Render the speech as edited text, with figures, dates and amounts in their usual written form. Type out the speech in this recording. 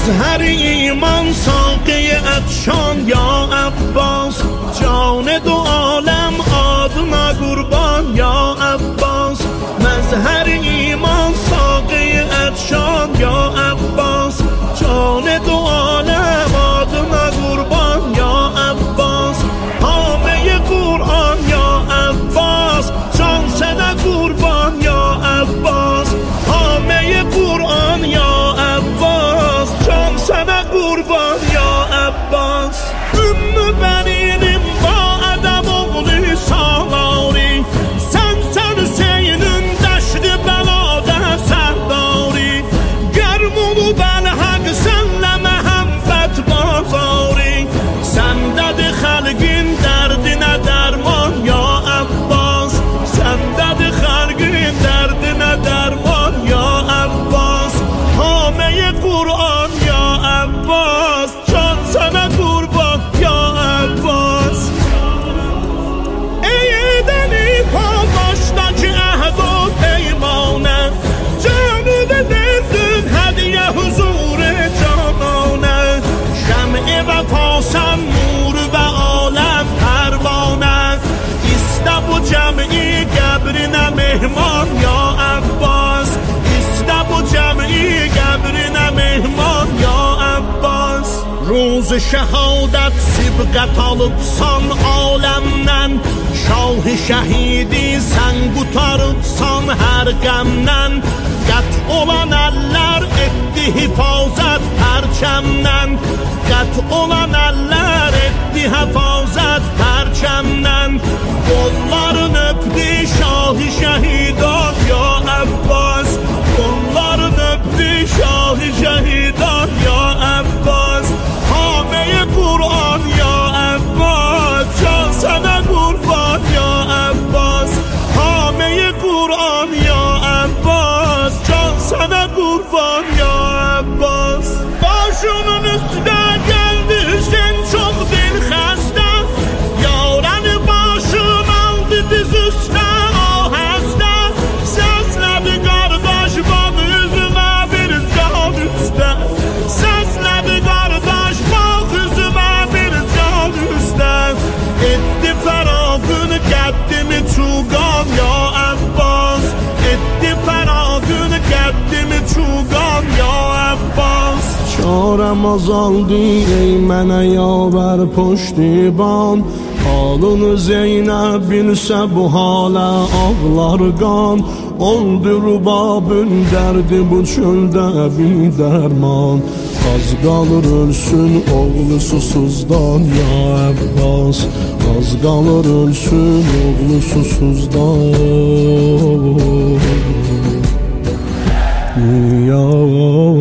مظهر ایمان ساقه عطشان یا عباس، جان دو عالم آدم قربان یا عباس. مظهر ایمان ساقه عطشان یا عباس، جان دو عالم آدم قربان یا عباس. حامه قرآن یا عباس، جان سنه قربان یا عباس. حامه قرآن یا عباس، جان سنه قربان یا عباس. بنینیم با ادب اغلی سالاری، سن سینون دشت بلاده سرداری. گرمونو بلحق سن محبت بازاری، سندد خلقین درد نه درمان یا عباس. سندد خلقین درد نه درمان یا عباس. حامه قرآن یا عباس، جان سنه قربان یا عباس. ای دلی پاک که عهد و پیمانه، جانو بدن هدیه حضور جانانه. شمع وفاسم نور و عالم پروانه، ایستب و جمعی گبرینه مهمان یا عباس. ایستب و جمعی گبرینه مهمان یا عباس. روز شهادت سبقت alıbsan aləmdən, şah şəhidi sən qutarıbsan hər qəmdən. Qət olan əllər etdi hifazət pərçəmdən, qət olan əllər etdi hifazət pərçəmdən. Qolların öpdü şah-ı şəhidan ya Əbbas, qolların öpdü şah-ı şəhidan ya Əbbas. Hame-i Kur'an ya Abbas, can sana kurban ya Abbas. Hame-i Kur'an ya Abbas, can sana kurban ya Abbas. Başımın üstüne geldi sen çok dil hasta, yaranı başım aldı diz üstüne o hasta. Sesledi kardeş bak yüzüme bir can üstte, sesledi kardeş bak yüzüme bir can üstte. Etti feragün qəddimi çuqan ya Abbas, etti feragün qəddimi çuqan ya Abbas. Çarəm azaldı ey mənə yavər puştiban, halını Zeynəbin sə bu halə ağlar qan. Oldu rubabın dərdi bu çöldə bir dərman, az qalır ölsün oğlu susuzdan ya Abbas. Az qalır ölsün oğlu susuzdan ya